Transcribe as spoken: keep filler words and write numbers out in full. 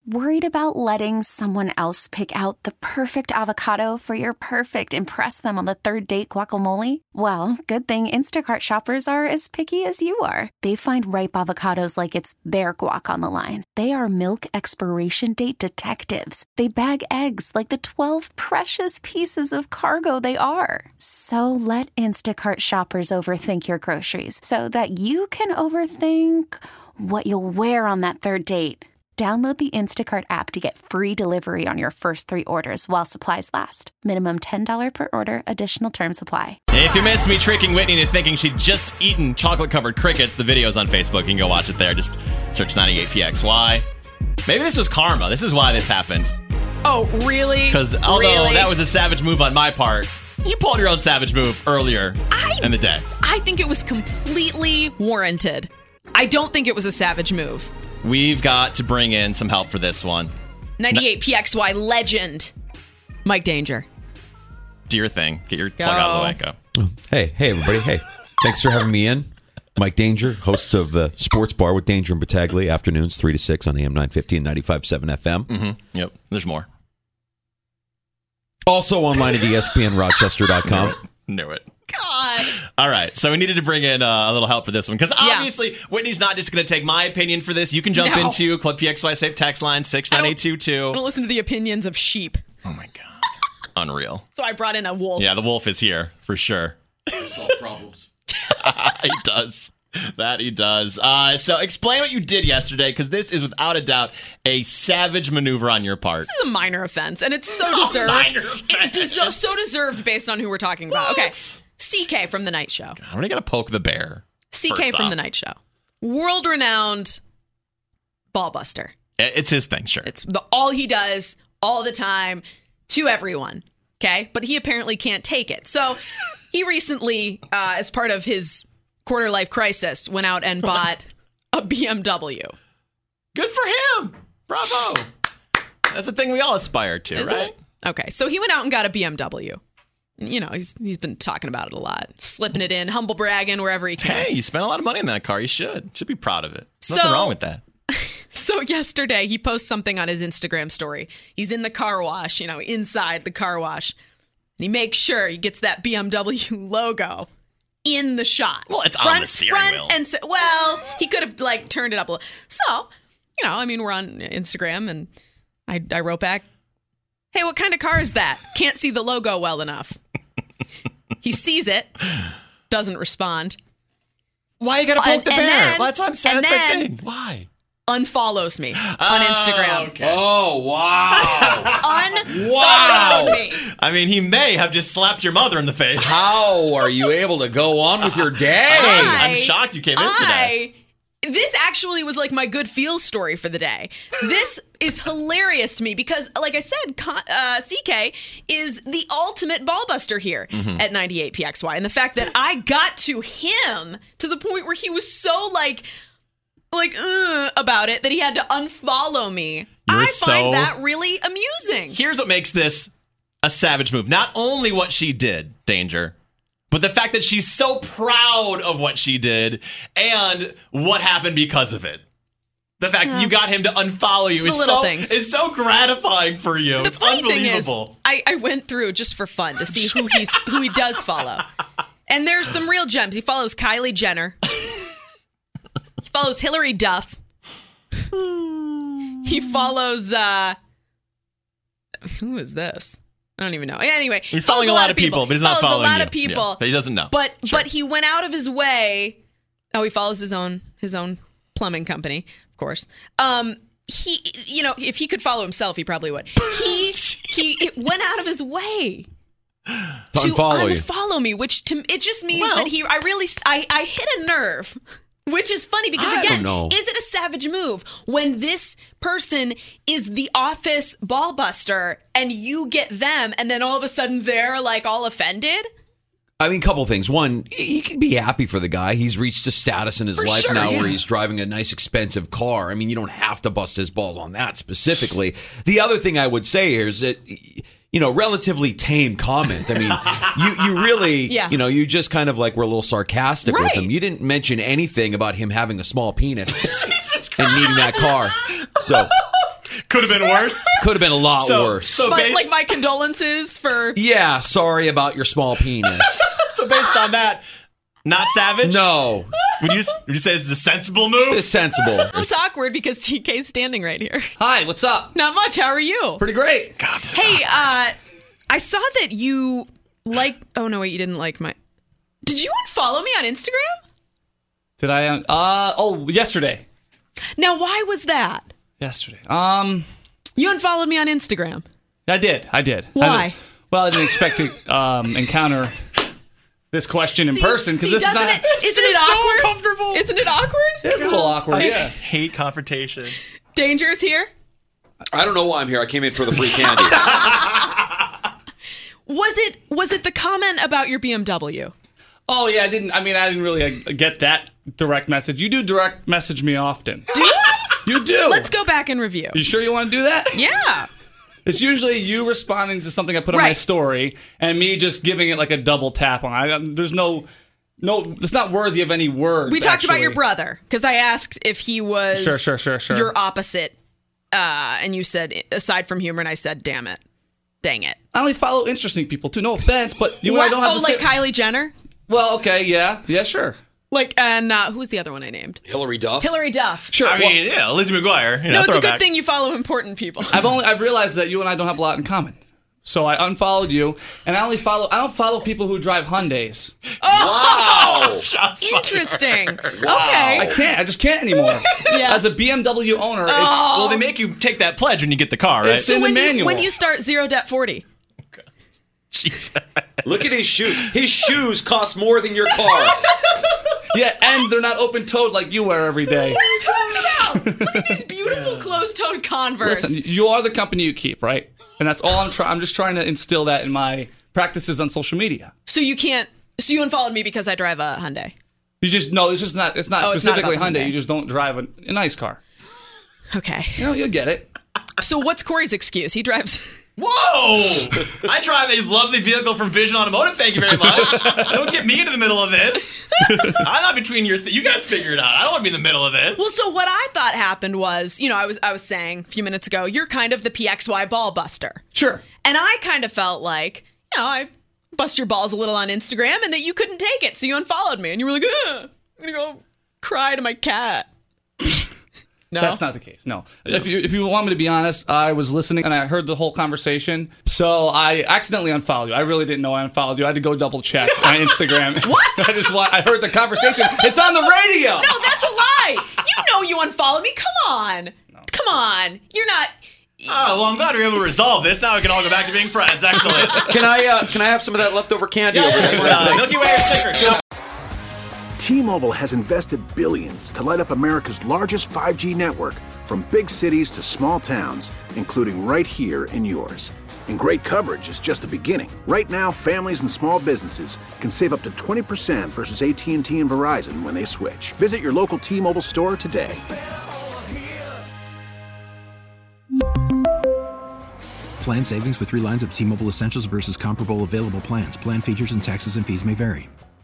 Worried about letting someone else pick out the perfect avocado for your perfect impress them on the third date guacamole? Well, good thing Instacart shoppers are as picky as you are. They find ripe avocados like it's their guac on the line. They are milk expiration date detectives. They bag eggs like the twelve precious pieces of cargo they are. So let Instacart shoppers overthink your groceries so that you can overthink what you'll wear on that third date. Download the Instacart app to get free delivery on your first three orders while supplies last. Minimum ten dollars per order. Additional terms apply. If you missed me tricking Whitney into thinking she'd just eaten chocolate-covered crickets, the video's on Facebook. You can go watch it there. Just search ninety-eight P X Y. Maybe this was karma. This is why this happened. Oh, really? Because although really? that was a savage move on my part, you pulled your own savage move earlier I, in the day. I think it was completely warranted. I don't think it was a savage move. We've got to bring in some help for this one. ninety-eight P X Y legend, Mike Danger. Do your thing. Get your plug out of the way. Go. Hey, hey, everybody. Hey, thanks for having me in. Mike Danger, host of the Sports Bar with Danger and Battaglia, afternoons three to six on A M nine fifty and ninety-five point seven F M. Mm-hmm. Yep, there's more. Also online at E S P N Rochester dot com. Knew it. God. All right, so we needed to bring in uh, a little help for this one because obviously yeah. Whitney's not just going to take my opinion for this. You can jump no. into Club P X Y Safe text line six nine eight two two. I don't listen to the opinions of sheep. Oh my God. Unreal. So I brought in a wolf. Yeah, the wolf is here for sure. Solve problems. He does. That he does. Uh, so explain what you did yesterday, because this is without a doubt a savage maneuver on your part. This is a minor offense, and it's so deserved. Minor it des- so deserved based on who we're talking about. What? Okay, C K from The Night Show. God, I'm gonna poke the bear. C K from off. The Night Show. World-renowned ball buster. It's his thing, sure. It's the, all he does all the time to everyone, okay? But he apparently can't take it. So he recently, uh, as part of his quarter life crisis, went out and bought a B M W. Good for him. Bravo. That's a thing we all aspire to, Is right? It? Okay, so he went out and got a B M W. You know, he's he's been talking about it a lot, slipping it in, humble bragging wherever he can. Hey, you spent a lot of money on that car. You should. Should be proud of it. So, Nothing wrong with that. So yesterday, he posts something on his Instagram story. He's in the car wash, you know, inside the car wash. And he makes sure he gets that B M W logo in the shot. Well, it's front, on the steering front wheel. And well, he could have like turned it up a little. So, you know, I mean, we're on Instagram, and I, I wrote back, "Hey, what kind of car is that? Can't see the logo well enough." He sees it, doesn't respond. Why you gotta poke And- the and bear? then- Well, that's what I'm saying. and That's my then- thing. Why? Unfollows me on Oh, Instagram. okay. Oh, wow. Unfollowed Wow. me. I mean, he may have just slapped your mother in the face. How are you able to go on with your day? I- I'm shocked you came in today. I, this actually was like my good feels story for the day. This is hilarious to me because, like I said, Con- uh, C K is the ultimate ball buster here Mm-hmm. at ninety-eight P X Y. And the fact that I got to him to the point where he was so like, like, uh, about it that he had to unfollow me. You're I so- find that really amusing. Here's what makes this a savage move. Not only what she did, Danger, but the fact that she's so proud of what she did and what happened because of it. The fact that you got him to unfollow you It's is the little so, things. is so gratifying for you. The It's funny thing is, unbelievable. I, I went through just for fun to see who he's who he does follow, and there's some real gems. He follows Kylie Jenner. He follows Hillary Duff. He follows uh, who is this? I don't even know. Anyway, He's following a lot of people, but he's not follows following a lot you. of people. Yeah, that he doesn't know. But Sure. but he went out of his way. Oh, he follows his own his own plumbing company, of course. Um, he, you know, if he could follow himself, he probably would. He he it went out of his way To to unfollow you. unfollow me, which to it just means Well- that he. I really I I hit a nerve. Which is funny because, I again, don't know. is it a savage move when this person is the office ball buster and you get them and then all of a sudden they're like all offended? I mean, a couple things. One, you can be happy for the guy. He's reached a status in his For life sure, now yeah. where he's driving a nice, expensive car. I mean, you don't have to bust his balls on that specifically. The other thing I would say here is that, you know, relatively tame comment. I mean, you, you really, Yeah. you know, you just kind of like were a little sarcastic with Right. him. You didn't mention anything about him having a small penis Jesus Christ. and needing that car. So Could have been worse. Could have been a lot So, worse. so But, based, like my condolences for. yeah, sorry about your small penis. so based on that, not savage. No, Would you would you say it's a sensible move? it's sensible. It's awkward because T K's standing right here. Hi, what's up? Not much. How are you? Pretty great. God, this is Hey, awkward. uh, I saw that you like. Oh no, wait, you didn't like my. Did you unfollow me on Instagram? Did I? Uh, uh oh, yesterday. Now, why was that? Yesterday. Um, You unfollowed me on Instagram. I did. I did. Why? I did. Well, I didn't expect to um, encounter this question in See- person because see, this is doesn't not. it, isn't it so awkward? uncomfortable. Isn't it awkward? It's a little awkward. I Yeah. hate confrontation. Danger's here. I don't know why I'm here. I came in for the free candy. Was it was it the comment about your B M W? Oh yeah, I didn't. I mean, I didn't really uh, get that direct message. You do direct message me often. Do you? You do. Let's go back and review. You sure you want to do that? Yeah. It's usually you responding to something I put on my Right. story and me just giving it like a double tap on. I, there's no, no, it's not worthy of any words. We talked about actually. your brother because I asked if he was Sure, sure, sure, sure. your opposite, uh, and you said aside from humor, and I said, "Damn it, dang it." I only follow interesting people too. No offense, but you and I What? don't have oh, the like same. Kylie Jenner, Well, okay, yeah, yeah, sure, like and uh, who's the other one I named? Hillary Duff. Hillary Duff. sure. I well, mean, yeah, Lizzie McGuire. You know, No, it's a throwback. good thing you follow important people. I've only I've realized that you and I don't have a lot in common. So I unfollowed you, and I only follow. I don't follow people who drive Hyundais. Wow. Shots fired. Interesting. I Okay. can't. I just can't anymore. Yeah. As a B M W owner, it's Well, they make you take that pledge when you get the car, right? It's in the when you, manual. when you start zero debt forty. Jeez. Look at his shoes. His shoes cost more than your car. yeah, and they're not open toed like you wear every day. What are you talking about? Look at these beautiful closed-toed Converse. Listen, you are the company you keep, right? And that's all I'm trying. I'm just trying to instill that in my practices on social media. So you can't. So you unfollowed me because I drive a Hyundai. You just no, it's just not. It's not Oh, it's not specifically about Hyundai. Hyundai. You just don't drive a, a nice car. Okay. You know, you'll get it. So what's Corey's excuse? He drives. Whoa! I drive a lovely vehicle from Vision Automotive. Thank you very much. Don't get me into the middle of this. I'm not between your. Th- you guys figure it out. I don't want to be in the middle of this. Well, so what I thought happened was, you know, I was I was saying a few minutes ago, you're kind of the P X Y ball buster, Sure. and I kind of felt like, you know, I bust your balls a little on Instagram, and that you couldn't take it, so you unfollowed me, and you were like, Ugh, I'm gonna go cry to my cat. No, That's not the case. No. If you if you want me to be honest, I was listening and I heard the whole conversation. So I accidentally unfollowed you. I really didn't know I unfollowed you. I had to go double check on Instagram. What? I just want. I heard the conversation. It's on the radio. No, that's a lie. You know you unfollowed me. Come on, come on. You're not. Oh, well, I'm glad we were able to resolve this. Now we can all go back to being friends. Excellent. Can I uh, can I have some of that leftover candy over there? Uh, Milky Way or Snickers? T-Mobile has invested billions to light up America's largest five G network, from big cities to small towns, including right here in yours. And great coverage is just the beginning. Right now, families and small businesses can save up to twenty percent versus A T and T and Verizon when they switch. Visit your local T-Mobile store today. Plan savings with three lines of T-Mobile Essentials versus comparable available plans. Plan features and taxes and fees may vary.